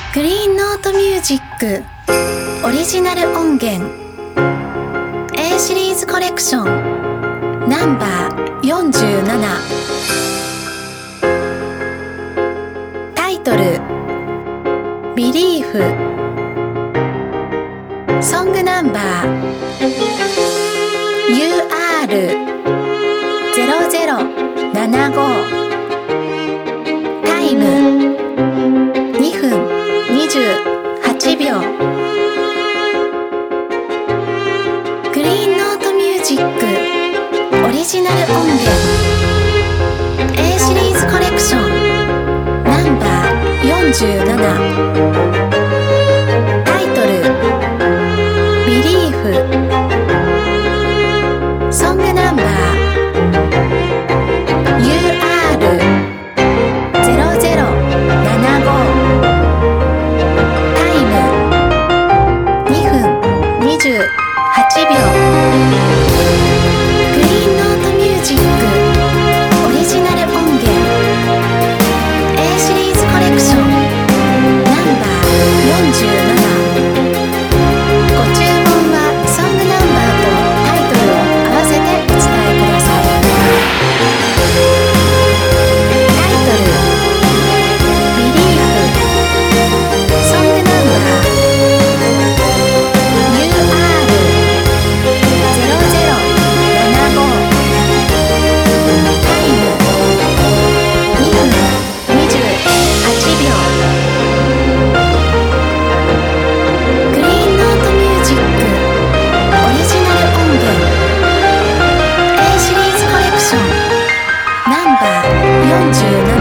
グリーンノートミュージックオリジナル音源 A シリーズコレクションナンバー47、タイトルビリーフ、ソングナンバー UR0075、タイム2分28秒。グリーンノートミュージックオリジナル音源 A シリーズコレクションナンバー47、タイトルビリーフ、ソングナンバー UR0075、タイム2分28秒。グリーンノートミュージックオリジナル音源 A シリーズコレクションナンバー47。ご注文はソングナンバーとタイトルを合わせてお伝えください。タイトルビリーフ、ソングナンバー UR0075、タイム2分28秒。グリーンノートミュージックオリジナル音源 A シリーズコレクションナンバー47。